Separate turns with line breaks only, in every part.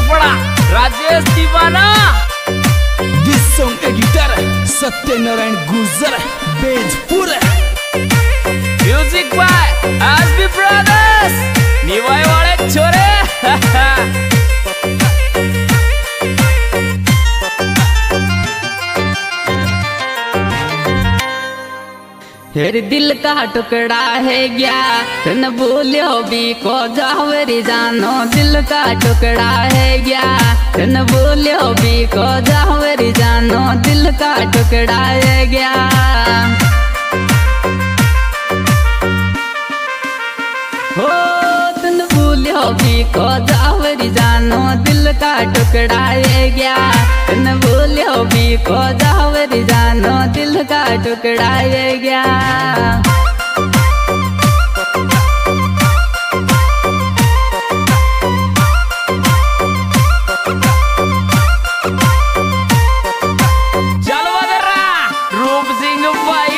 पड़ा राजेश दीवाना।
This song editor Satyanarayan Gurjar Bejpur.
Music by SB brothers Niwai वाले छोरे।
फिर दिल का टुकड़ा है गया तन बोलियो भी को जावरी जानो। दिल का टुकड़ा है गया तन बोलियो भी को जावरी जानो। दिल का टुकड़ा है गया हो तन बोलियो भी को जावरी जानो। दिल का टुकड़ा है गया तन बोलियो भी को जावरी जानो। दिल का टुकड़ा है गया
चलो बदरा रूप सिंह भाई।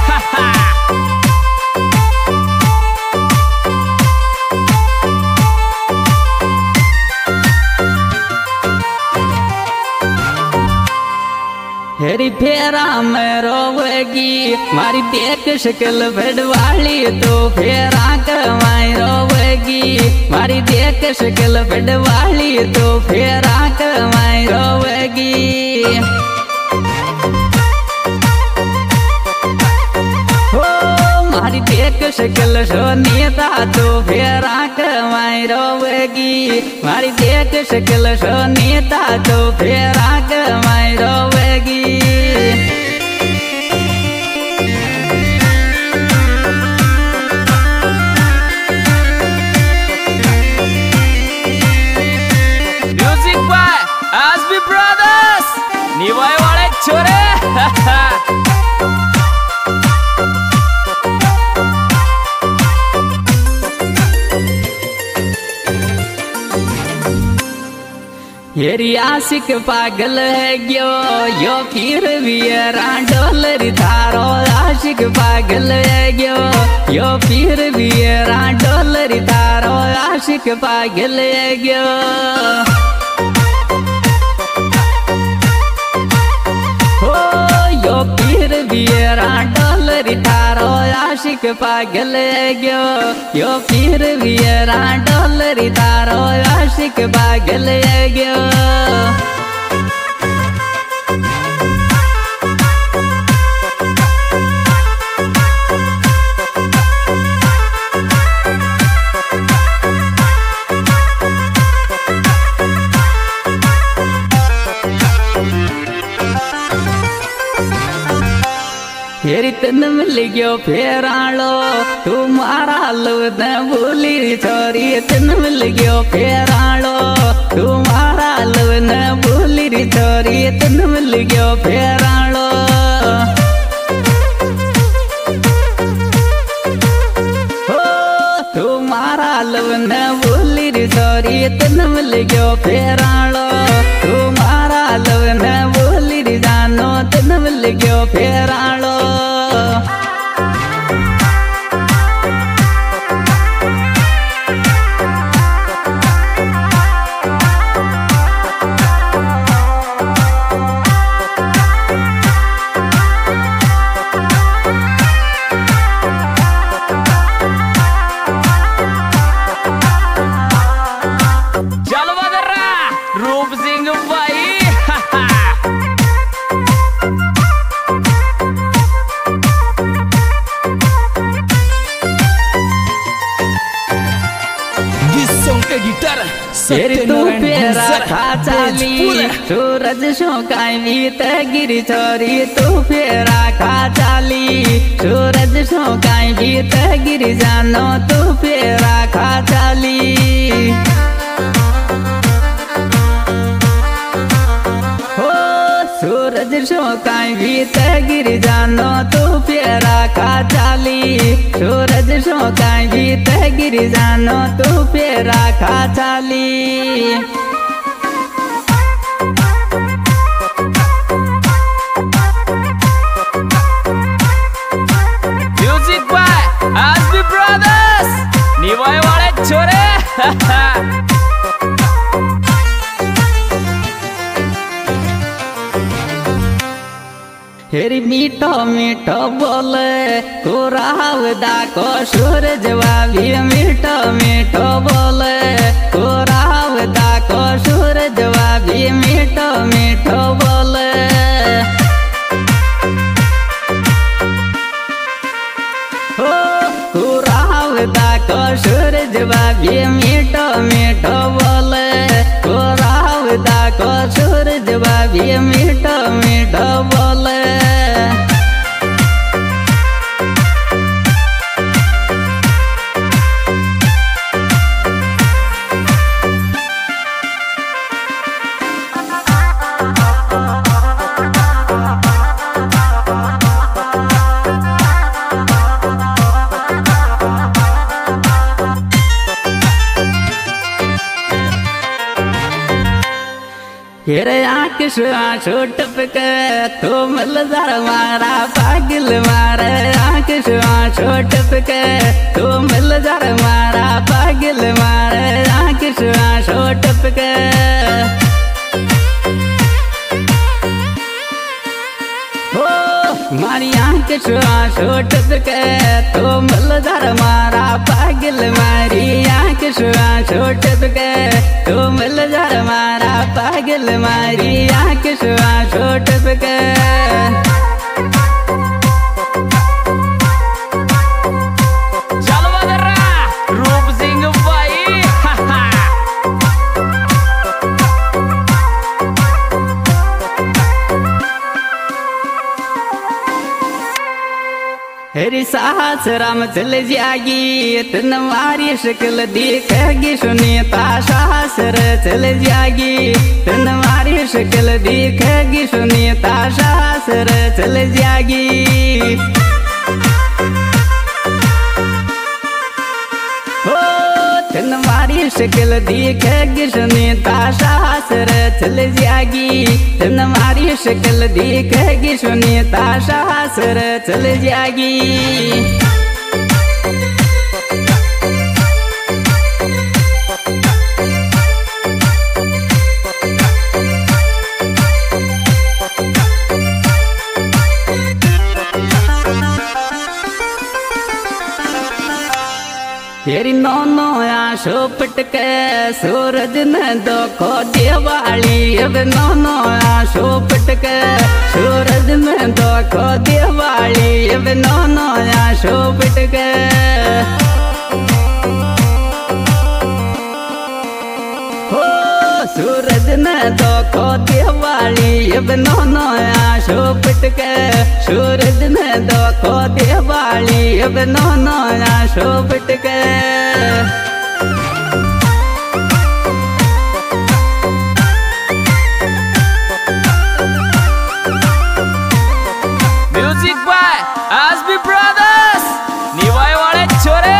हेरी फेरा में रोवेगी मारी देख शक्ल बड़वाली। तो फेरा कमाई रोवेगी मारी देख शक्ल बड़वाली। तो फेरा कमाई रोवेगी हो मारी देख शक्ल सोनीता। तो फेरा कमाई रोवेगी मारी देख शक्ल सोनीता। तो फेरा कमाई रोवेगी
music by SB brothers Niwai वाले छोरे।
हेरी आशिक पागल है गयो यो फिर भी डॉलर थारो। आशिक पागल है गयो यो फिर भी डॉलर थारो। आशिक पागल है गयो हो यो फिर भी डॉलर थारो। आशिक पागल है गयो यो फिर भी डॉलर थारो। आशिक पागल है गयो फेरी तन मिल गयो फेरालो तुम्हारा लो न भूली छोरी। तन मिल गयो फेरालो तुम्हारा लो न भूली छोरी। तन मिल गयो फेरालो हो तुम्हारा लो न भूली छोरी। तन मिल गयो फेरालो तुम्हारा लो न भूली जानो। तन मिल गयो फेरालो
चलो बदरा रूप सिंह भाई।
दिस सॉन्ग एडिटर
तेरी तू
सत्यनारायण
फेरा
गुर्जर
खा चाली
बेजपुर।
सूरज शोकाई बीत गिरी छोरी। तू फेरा खा चाली सूरज शोकाई बीत गिरी जानो। तू फेरा खा चाली हो सूरज शोकाई बीत गिरी जानो। तू फेरा खा चाली सूरज शोकाई बीत गिरी जानो। तू फेरा खा चाली
music by SB brothers Niwai वाले छोरे।
मीठो मीठो बोले कोरावदा को सूरज भी मीठो मीठो बोले कोरावदा को सूरज भी मीठो मीठो बोले हो कोरावदा को सूरज भी मीठो मीठो बोले कोरावदा को सूरज भी मीठो मीठो बोले हेरे आँख आँसू टपक तो मलदार मारा पागल मारे आँख आँसू टपक तो मलदार मारा पागल मारे आँख आँसू टपक हो मारी आँख आँसू टपक तो मलदार मारा पागल मारी आँख आँसू टपक तो मलदार मारा पागल मारी आँख आँसू टपक
जलवा दे रहा रूप सिंह भाई
हरी साहस राम चल जागी तन मारी शक्ल देखेगी सुनीता साहस चल जागी तन मारी शक्ल देखेगी सुनीता साहस चल जागी हो तन मारी शक्ल देखेगी सुनीता साहस चल जागी तन मारी शक्ल देखेगी सुनीता साहस चल जागी तेरी नौनो आशो पटके सूरज ने देखो दिवाली अब नौनो आशो पटके सूरज ने देखो दिवाली अब नौनो आशो पटके हो सूरज ने देखो दिवाली अब नौनो आशो पटके सूरज ने देखो दिवाली अब नौनो आशो पटके
music by SB brothers Niwai वाले छोरे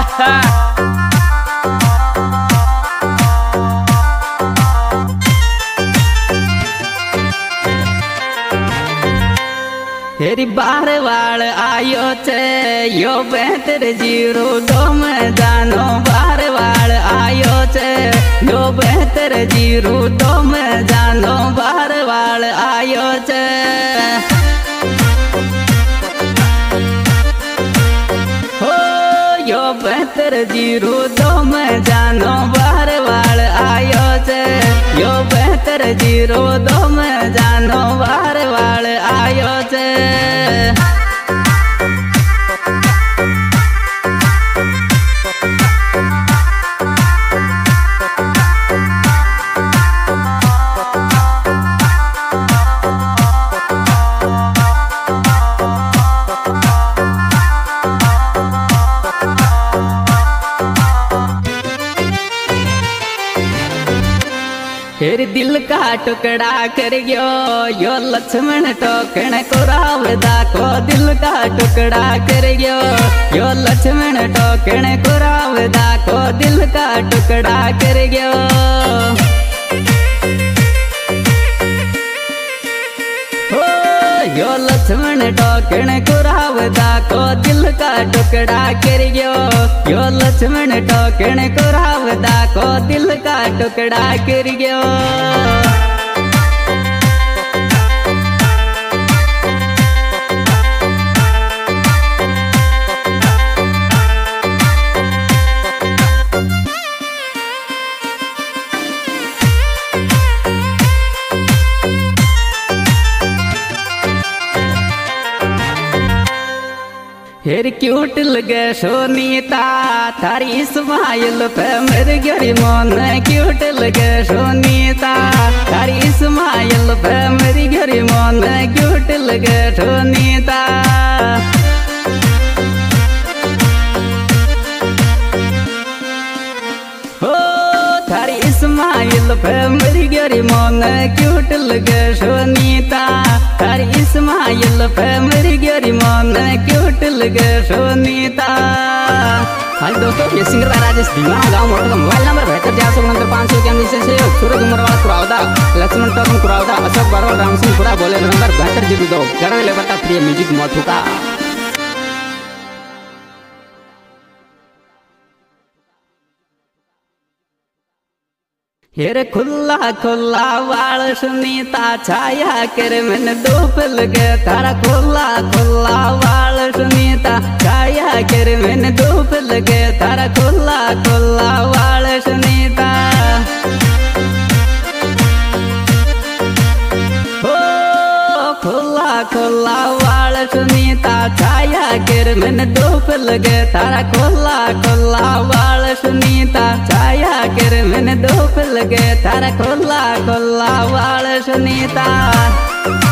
तेरी बार वाल आयो छे यो बेहतर जीरो दो में जानो बार वाल आयो छे यो बेहतर जीरो दो में जानो बार वाल आयो छे हो यो बेहतर जीरो दो में जानो बार वाल आयो छे यो बेहतर जीरो दो में जानो बार वाल आयो छे फिर दिल का टुकड़ा कर गयो यो लक्ष्मण टोकण को रावदा को दिल का टुकड़ा कर गयो यो लक्ष्मण टोकण को रावदा को दिल का टुकड़ा कर गयो हो यो लक्ष्मण टोकण को रावदा को दिल का टुकड़ा कर गयो यो लक्ष्मण टोकण को रावदा को दिल का टुकड़ा कर गयो हेर क्यूट लगे सोनीता थारी स्माइल पे मेरे गरी मन क्यूट लगे सोनीता थारी स्माइल पे मेरी गरी मन क्यूट लगे सोनीता स्माइल पे मेरी गरी मन क्यूट लगे सोनीता थारी स्माइल पे मेरी गरी मन क्यूट लगे सोनीता। हाय दोस्तों, ये सिंगर राजेश धीमा गाँव मोटर का मोबाइल नंबर 72 500 से सूरज उमरवाड़ा कुरावदा लक्ष्मण टोकन कुरावदा अशोक बरवाल राम सिंह पुरा बोले नंबर 72 गढ़ ले बता प्रिय म्यूजिक मोथुका। हेर खुला खुला वाल सुनीता छाया कर मैंने धूप लगे तारा खुला खुला वाल सुनीता छाया कर मैंने धूप लगे तारा खुला खुला वाल सुनीता। खुला खुला वाल सुनीता छाया कर मैंने धूप लगे तारा खुला खुला वाल सुनीता छाया कर मैंने धूप लगे तारा खुला खुला वाल सुनीता।